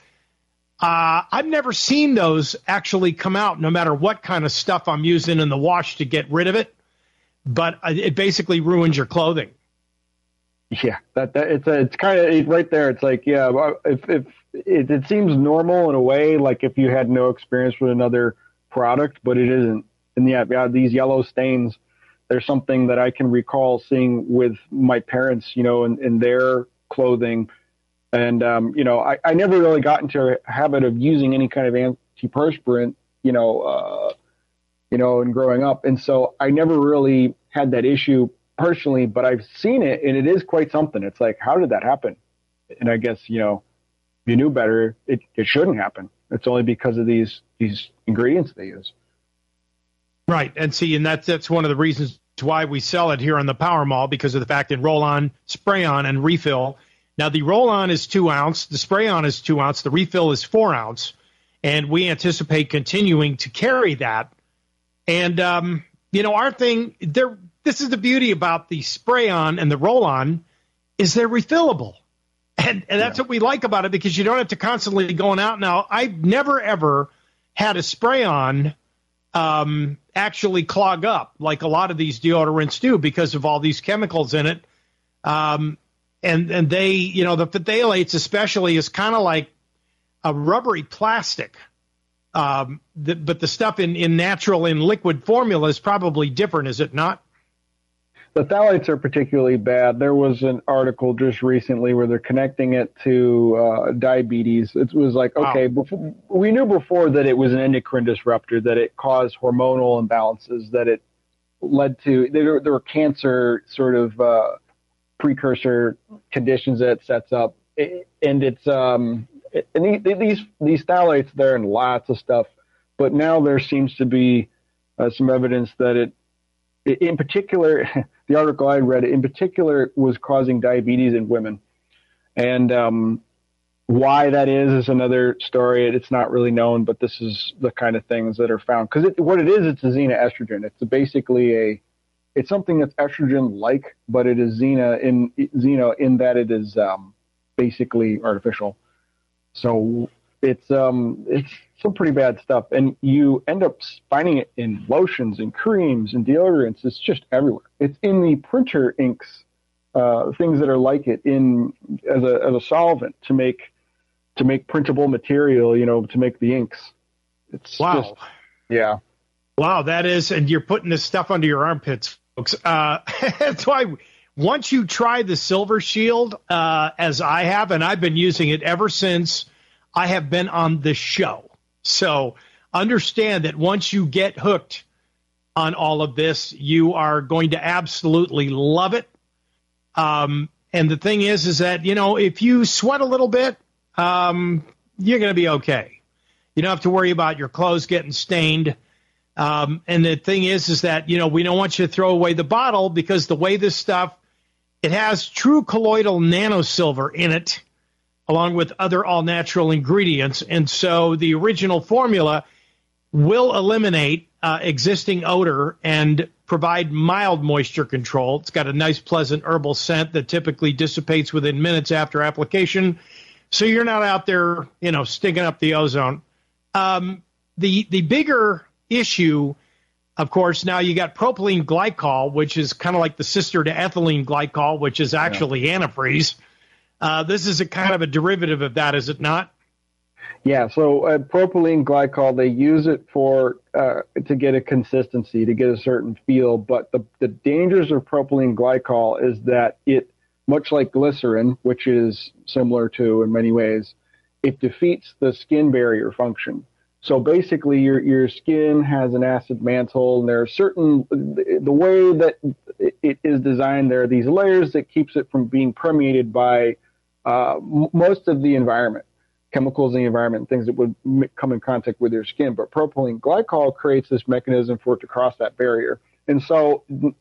uh, I've never seen those actually come out no matter what kind of stuff I'm using in the wash to get rid of it. But it basically ruins your clothing. Yeah, that, that it's a, it's kind of right there. It's like, yeah, if if it, it seems normal in a way, like if you had no experience with another product, but it isn't. And yeah, yeah, these yellow stains, there's something that I can recall seeing with my parents, you know, in, in their clothing, And, um, you know, I, I never really got into a habit of using any kind of antiperspirant, you know, uh, you know, and growing up. And so I never really had that issue personally, but I've seen it, and it is quite something. It's like, how did that happen? And I guess, you know, if you knew better, it, it shouldn't happen. It's only because of these these ingredients they use. Right. And see, and that's, that's one of the reasons why we sell it here on the Power Mall, because of the fact that roll-on, spray-on, and refill. Now, the roll-on is two ounce, the spray-on is two ounce, the refill is four ounce, and we anticipate continuing to carry that. And, um, you know, our thing, there. This is the beauty about the spray-on and the roll-on, is they're refillable. And, and that's yeah. what we like about it, because you don't have to constantly going out. Now, I've never, ever had a spray-on um, actually clog up like a lot of these deodorants do because of all these chemicals in it. Um, and, and they, you know, the phthalates especially is kind of like a rubbery plastic. Um, the, but the stuff in, in natural, in liquid formula is probably different, is it not? The phthalates are particularly bad. There was an article just recently where they're connecting it to uh, diabetes. It was like, okay, wow. before, we knew before that it was an endocrine disruptor, that it caused hormonal imbalances, that it led to, there, there were cancer sort of uh, precursor conditions that it sets up. And it's, um, and these, these phthalates, they're in lots of stuff, but now there seems to be uh, some evidence that it, in particular, the article I read, in particular, was causing diabetes in women. And um, why that is is another story. It's not really known, but this is the kind of things that are found. Because it, what it is, it's a xenoestrogen. It's basically a, it's something that's estrogen-like, but it is xeno in, xeno in that it is um, basically artificial. So it's um, it's some pretty bad stuff. And you end up finding it in lotions and creams and deodorants. It's just everywhere. It's in the printer inks, uh, things that are like it in as a as a solvent to make to make printable material, you know, to make the inks. It's wow. Just, yeah. Wow, that is, and you're putting this stuff under your armpits, folks. Uh, that's why once you try the Silver Shield, uh, as I have, and I've been using it ever since I have been on the show. So understand that once you get hooked on all of this, you are going to absolutely love it. Um, and the thing is, is that, you know, if you sweat a little bit, um, you're going to be okay. You don't have to worry about your clothes getting stained. Um, and the thing is, is that, you know, we don't want you to throw away the bottle, because the way this stuff, it has true colloidal nanosilver in it, along with other all-natural ingredients. And so the original formula will eliminate uh, existing odor and provide mild moisture control. It's got a nice, pleasant herbal scent that typically dissipates within minutes after application. So you're not out there, you know, stinking up the ozone. Um, the the bigger issue, of course, now you got propylene glycol, which is kind of like the sister to ethylene glycol, which is actually yeah. antifreeze. Uh, this is a kind of a derivative of that, is it not? Yeah, so uh, propylene glycol, they use it for uh, to get a consistency, to get a certain feel. But the, the dangers of propylene glycol is that it, much like glycerin, which is similar to in many ways, it defeats the skin barrier function. So basically, your your skin has an acid mantle, and there are certain, the way that it is designed, there are these layers that keeps it from being permeated by uh, most of the environment, chemicals in the environment, things that would come in contact with your skin. But propylene glycol creates this mechanism for it to cross that barrier. And so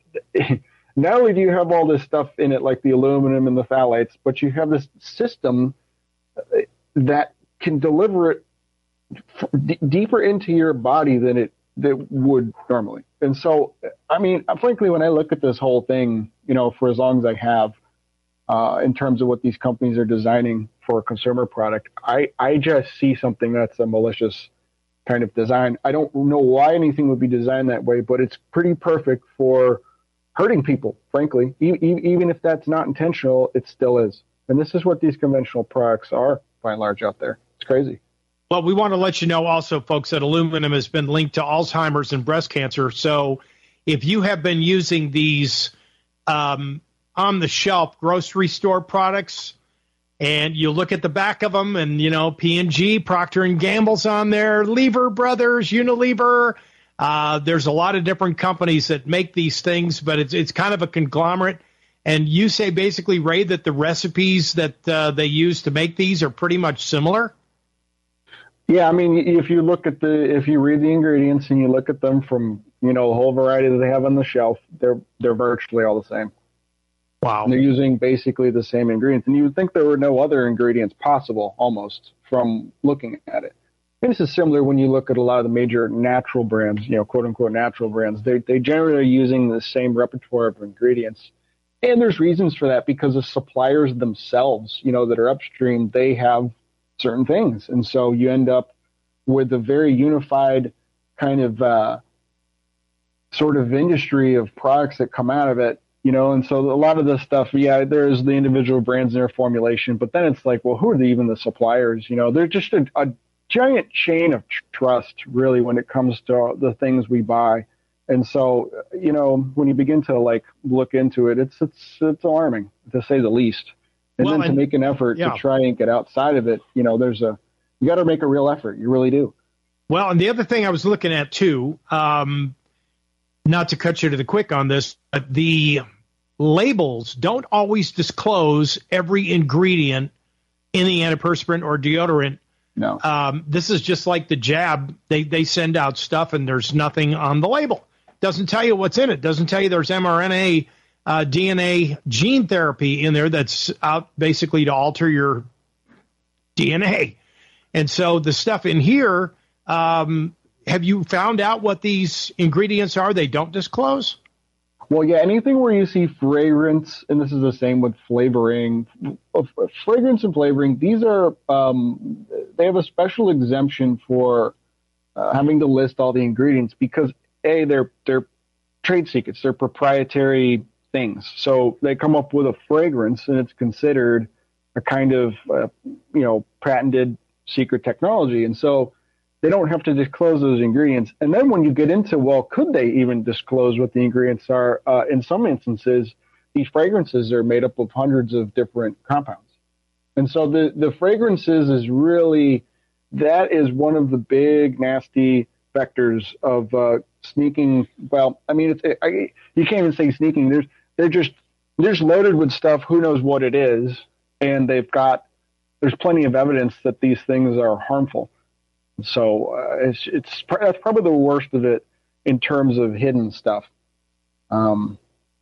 not only do you have all this stuff in it, like the aluminum and the phthalates, but you have this system that can deliver it d- deeper into your body than it that would normally. And so, I mean, frankly, when I look at this whole thing, you know, for as long as I have, uh, in terms of what these companies are designing for a consumer product, I, I just see something that's a malicious kind of design. I don't know why anything would be designed that way, but it's pretty perfect for hurting people, frankly. E- e- even if that's not intentional, it still is. And this is what these conventional products are, by and large, out there. It's crazy. Well, we want to let you know also, folks, that aluminum has been linked to Alzheimer's and breast cancer. So if you have been using these um, on-the-shelf grocery store products, And you look at the back of them, and, you know, P and G, Procter and Gamble's on there, Lever Brothers, Unilever. Uh, there's a lot of different companies that make these things, but it's it's kind of a conglomerate. And you say basically, Ray, that the recipes that uh, they use to make these are pretty much similar? Yeah, I mean, if you look at the, if you read the ingredients and you look at them from, you know, the whole variety that they have on the shelf, they're they're virtually all the same. Wow. And they're using basically the same ingredients. And you would think there were no other ingredients possible, almost, from looking at it. And this is similar when you look at a lot of the major natural brands, you know, quote-unquote natural brands. They they generally are using the same repertoire of ingredients. And there's reasons for that, because the suppliers themselves, you know, that are upstream, they have certain things. And so you end up with a very unified kind of uh, sort of industry of products that come out of it. You know, and so a lot of this stuff, yeah, there's the individual brands in their formulation, but then it's like, well, who are the, even the suppliers? You know, they're just a, a giant chain of tr- trust, really, when it comes to the things we buy. And so, you know, when you begin to like look into it, it's it's it's alarming, to say the least. And well, then and, to make an effort yeah. to try and get outside of it, you know, there's a you got to make a real effort. You really do. Well, and the other thing I was looking at too, um, not to cut you to the quick on this, but the labels don't always disclose every ingredient in the antiperspirant or deodorant. No. Um, this is just like the jab. They they send out stuff and there's nothing on the label. Doesn't tell you what's in it. Doesn't tell you there's mRNA, uh, D N A, gene therapy in there that's out basically to alter your D N A. And so the stuff in here, um, have you found out what these ingredients are they don't disclose? Well, yeah, anything where you see fragrance, and this is the same with flavoring, fragrance and flavoring, these are, um, they have a special exemption for uh, having to list all the ingredients because, A, they're, they're trade secrets, they're proprietary things. So they come up with a fragrance, and it's considered a kind of, uh, you know, patented secret technology. And so they don't have to disclose those ingredients. And then when you get into, well, could they even disclose what the ingredients are? Uh, in some instances, these fragrances are made up of hundreds of different compounds. And so the, the fragrances is really, that is one of the big, nasty vectors of uh, sneaking. Well, I mean, it's, it, I, you can't even say sneaking. There's, they're just, they're just loaded with stuff. Who knows what it is? And they've got, there's plenty of evidence that these things are harmful. So uh, it's it's that's probably the worst of it in terms of hidden stuff. Um,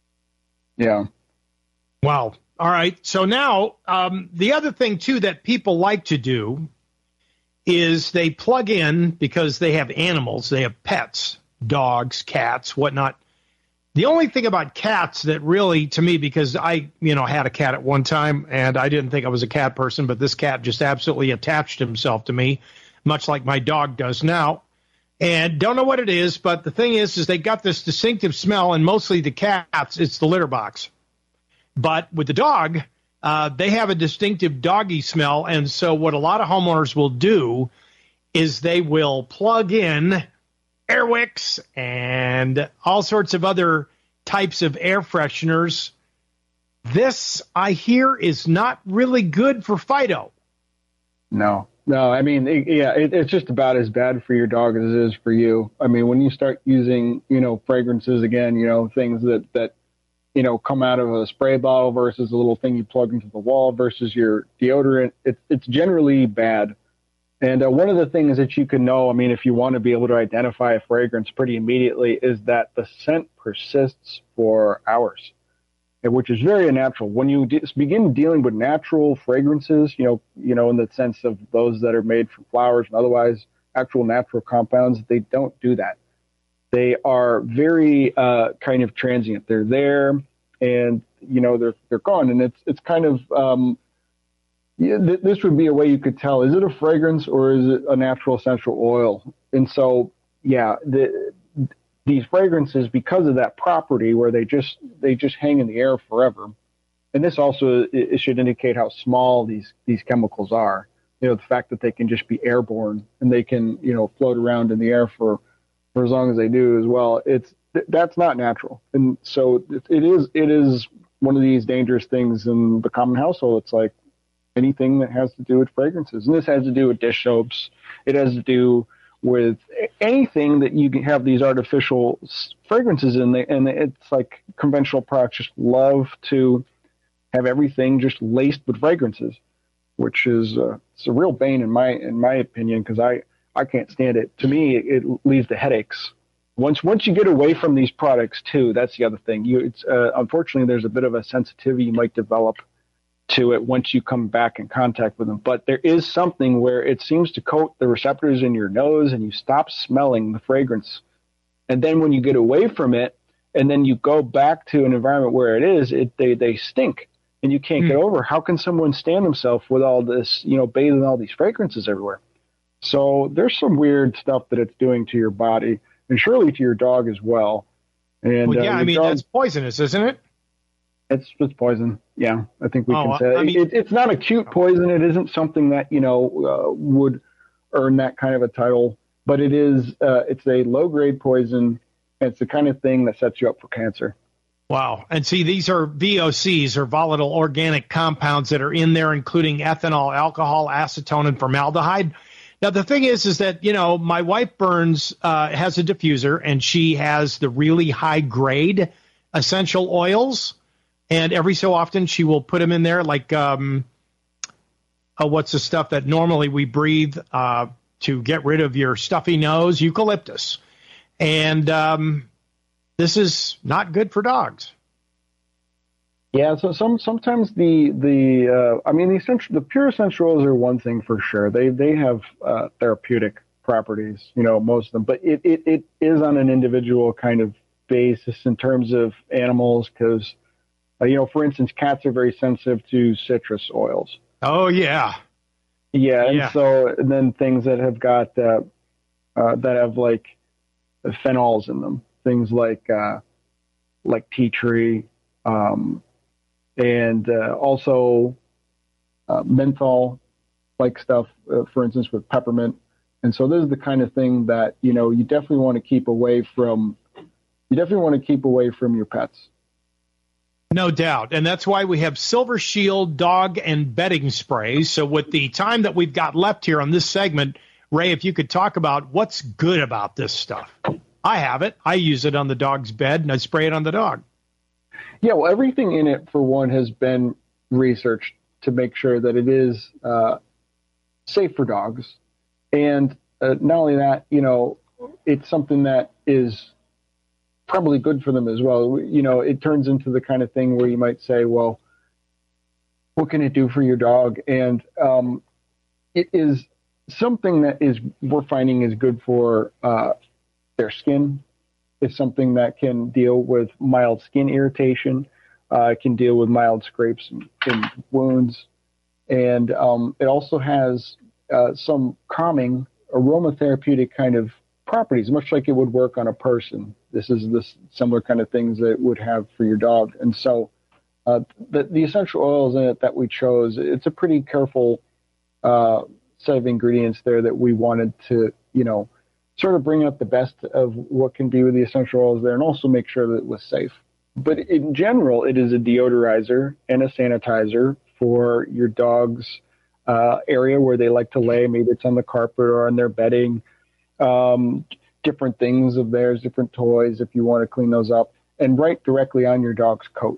yeah. Wow. All right. So now um, the other thing too that people like to do is they plug in because they have animals, they have pets, dogs, cats, whatnot. The only thing about cats that really, to me, because I, you know, had a cat at one time and I didn't think I was a cat person, but this cat just absolutely attached himself to me, much like my dog does now. And don't know what it is, but the thing is, is they got this distinctive smell, and mostly the cats, it's the litter box. But with the dog, uh, they have a distinctive doggy smell, and so what a lot of homeowners will do is they will plug in Airwicks and all sorts of other types of air fresheners. This, I hear, is not really good for Fido. No. No, I mean, it, yeah, it, it's just about as bad for your dog as it is for you. I mean, when you start using, you know, fragrances again, you know, things that, that, you know, come out of a spray bottle versus a little thing you plug into the wall versus your deodorant, it, it's generally bad. And uh, one of the things that you can know, I mean, if you want to be able to identify a fragrance pretty immediately, is that the scent persists for hours, which is very unnatural. When you de- begin dealing with natural fragrances, you know, you know, in the sense of those that are made from flowers and otherwise actual natural compounds, they don't do that. They are very uh, kind of transient. They're there, and you know, they're they're gone. And it's it's kind of um, yeah, th- this would be a way you could tell: is it a fragrance or is it a natural essential oil? And so, yeah, the. These fragrances, because of that property where they just they just hang in the air forever, and this also it, it should indicate how small these these chemicals are. You know, the fact that they can just be airborne and they can, you know, float around in the air for for as long as they do as well. It's that's not natural, and so it, it is it is one of these dangerous things in the common household. It's like, anything that has to do with fragrances. And this has to do with dish soaps. It has to do with anything that you can have these artificial fragrances in. And it's like conventional products just love to have everything just laced with fragrances, which is uh, it's a real bane in my in my opinion, because I, I can't stand it. To me, it, it leads to headaches. Once once you get away from these products too, that's the other thing. You it's uh, unfortunately there's a bit of a sensitivity you might develop to it once you come back in contact with them. But there is something where it seems to coat the receptors in your nose and you stop smelling the fragrance. And then when you get away from it and then you go back to an environment where it is, it they, they stink and you can't mm. get over. How can someone stand themselves with all this, you know, bathing all these fragrances everywhere? So there's some weird stuff that it's doing to your body and surely to your dog as well. And well, yeah, uh, I mean, dog, that's poisonous, isn't it? It's it's poison. Yeah, I think we oh, can say I mean, it, it's not acute poison. It isn't something that you know uh, would earn that kind of a title, but it is. Uh, it's a low grade poison. And it's the kind of thing that sets you up for cancer. Wow! And see, these are V O Cs, or volatile organic compounds, that are in there, including ethanol, alcohol, acetone, and formaldehyde. Now, the thing is, is that, you know, my wife Burns uh, has a diffuser, and she has the really high grade essential oils. And every so often she will put them in there, like um, uh, what's the stuff that normally we breathe uh, to get rid of your stuffy nose? Eucalyptus. And um, this is not good for dogs. Yeah, so some sometimes the the uh, I mean the essential the pure essential oils are one thing for sure. They they have uh, therapeutic properties, you know, most of them. But it, it, it is on an individual kind of basis in terms of animals, because uh, you know, for instance, cats are very sensitive to citrus oils. Oh yeah, yeah, and yeah. so and then things that have got uh, uh, that have like phenols in them, things like uh, like tea tree. Um, and uh, also uh, menthol-like stuff, uh, for instance, with peppermint. And so this is the kind of thing that, you know, you definitely want to keep away from, you definitely want to keep away from your pets. No doubt. And that's why we have Silver Shield dog and bedding sprays. So with the time that we've got left here on this segment, Ray, if you could talk about what's good about this stuff. I have it. I use it on the dog's bed, and I spray it on the dog. Yeah, well, everything in it, for one, has been researched to make sure that it is uh, safe for dogs. And uh, not only that, you know, it's something that is probably good for them as well. You know, it turns into the kind of thing where you might say, well, what can it do for your dog? And um, it is something that is we're finding is good for uh, their skin. It's something that can deal with mild skin irritation. Uh, it can deal with mild scrapes and, and wounds. And um, it also has uh, some calming aromatherapeutic kind of properties, much like it would work on a person. This is the similar kind of things that it would have for your dog. And so uh, the, the essential oils in it that we chose, it's a pretty careful uh, set of ingredients there that we wanted to, you know, sort of bring up the best of what can be with the essential oils there and also make sure that it was safe. But in general, it is a deodorizer and a sanitizer for your dog's uh, area where they like to lay. Maybe it's on the carpet or on their bedding, um, different things of theirs, different toys, if you want to clean those up, and right directly on your dog's coat.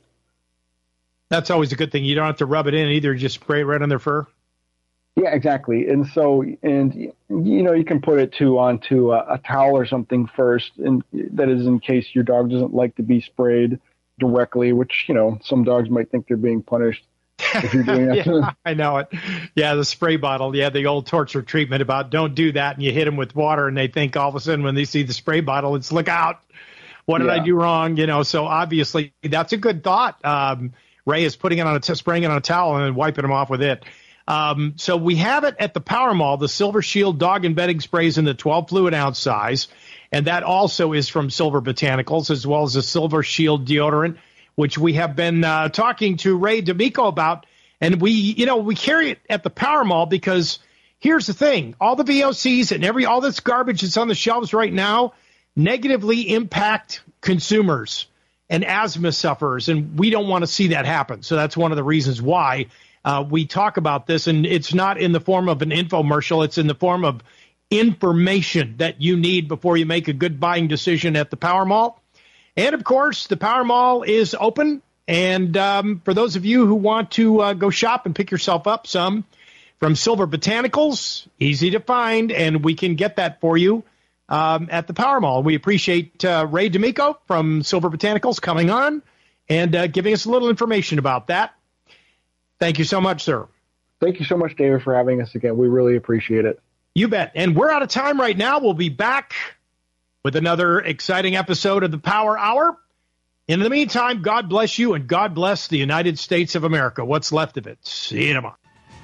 That's always a good thing. You don't have to rub it in either. Just spray it right on their fur. Yeah, exactly. And so, and, you know, you can put it too onto a, a towel or something first. And that is in case your dog doesn't like to be sprayed directly, which, you know, some dogs might think they're being punished if you're doing that. Yeah, I know it. Yeah, the spray bottle. Yeah, the old torture treatment about don't do that. And you hit them with water and they think all of a sudden when they see the spray bottle, it's look out. What did yeah. I do wrong? You know, so obviously that's a good thought. Um, Ray is putting it on a, t- spraying it on a towel and then wiping them off with it. Um, so we have it at the Power Mall, the Silver Shield dog and bedding sprays in the twelve fluid ounce size. And that also is from Silver Botanicals, as well as the Silver Shield deodorant, which we have been uh, talking to Ray D'Amico about. And we, you know, we carry it at the Power Mall because here's the thing. All the V O Cs and every all this garbage that's on the shelves right now negatively impact consumers and asthma sufferers. And we don't want to see that happen. So that's one of the reasons why uh, we talk about this, and it's not in the form of an infomercial. It's in the form of information that you need before you make a good buying decision at the Power Mall. And, of course, the Power Mall is open. And um, for those of you who want to uh, go shop and pick yourself up some from Silver Botanicals, easy to find, and we can get that for you um, at the Power Mall. We appreciate uh, Ray D'Amico from Silver Botanicals coming on and uh, giving us a little information about that. Thank you so much, sir. Thank you so much, David, for having us again. We really appreciate it. You bet. And we're out of time right now. We'll be back with another exciting episode of the Power Hour. In the meantime, God bless you and God bless the United States of America. What's left of it. See you tomorrow.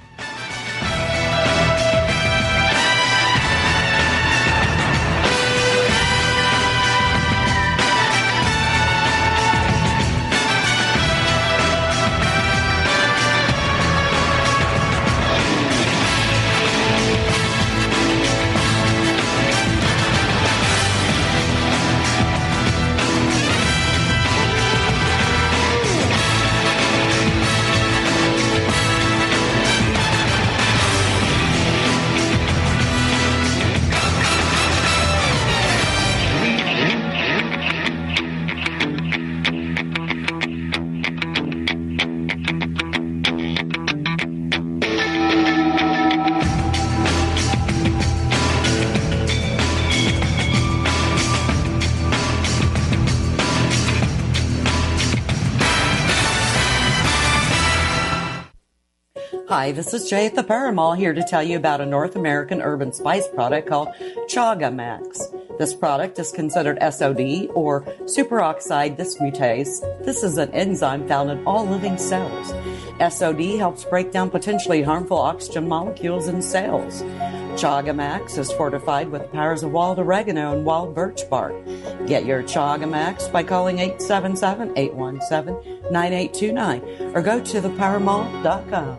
Hi, this is Jay at the Power Mall here to tell you about a North American urban spice product called Chaga Max. This product is considered S O D, or superoxide dismutase. This is an enzyme found in all living cells. S O D helps break down potentially harmful oxygen molecules in cells. Chaga Max is fortified with the powers of wild oregano and wild birch bark. Get your Chaga Max by calling eight seven seven, eight one seven, nine eight two nine or go to the power mall dot com.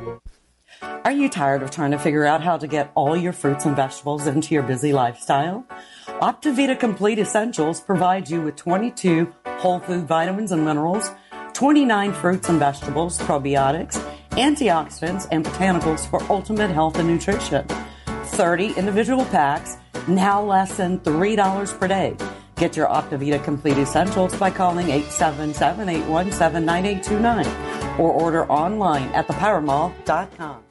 Are you tired of trying to figure out how to get all your fruits and vegetables into your busy lifestyle? Optivita Complete Essentials provides you with twenty-two whole food vitamins and minerals, twenty-nine fruits and vegetables, probiotics, antioxidants, and botanicals for ultimate health and nutrition. thirty individual packs, now less than three dollars per day. Get your Optivita Complete Essentials by calling eight seven seven, eight one seven, nine eight two nine or order online at the power mall dot com.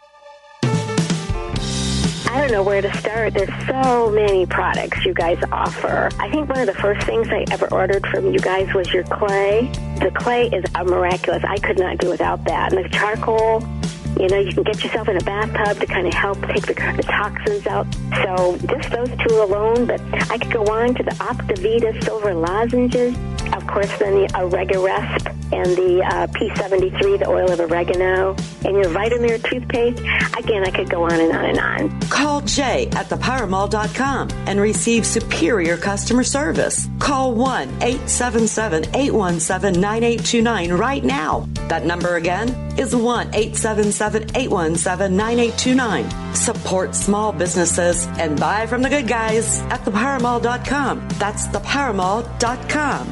I don't know where to start. There's so many products you guys offer. I think one of the first things I ever ordered from you guys was your clay. The clay is a miraculous. I could not do without that. And the charcoal, you know, you can get yourself in a bathtub to kind of help take the, the toxins out. So just those two alone, but I could go on to the Optivita Silver Lozenges. Of course, then the Oregaresp and the uh, P seventy-three, the oil of oregano, and your Vitamir toothpaste. Again, I could go on and on and on. Call Jay at the power mall dot com and receive superior customer service. Call one eight seven seven, eight one seven, nine eight two nine right now. That number again is one eight seven seven, eight one seven, nine eight two nine. Support small businesses and buy from the good guys at the power mall dot com. That's the power mall dot com.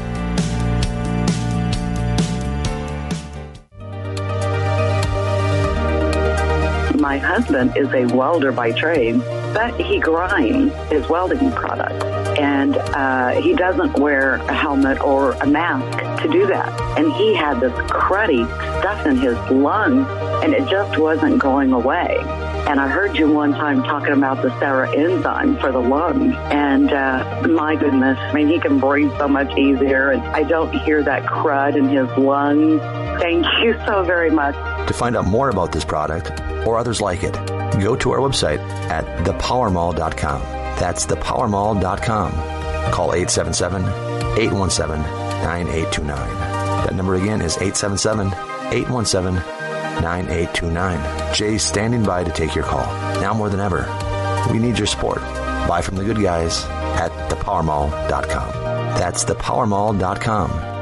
My husband is a welder by trade, but he grinds his welding product. And uh, he doesn't wear a helmet or a mask to do that. And he had this cruddy stuff in his lungs, and it just wasn't going away. And I heard you one time talking about the Sarah enzyme for the lungs. And uh, my goodness, I mean, he can breathe so much easier. And I don't hear that crud in his lungs. Thank you so very much. To find out more about this product or others like it, go to our website at the power mall dot com. That's the power mall dot com. Call eight seven seven, eight one seven, nine eight two nine. That number again is eight seven seven, eight one seven, nine eight two nine. Jay's standing by to take your call. Now more than ever, we need your support. Buy from the good guys at the power mall dot com. That's the power mall dot com.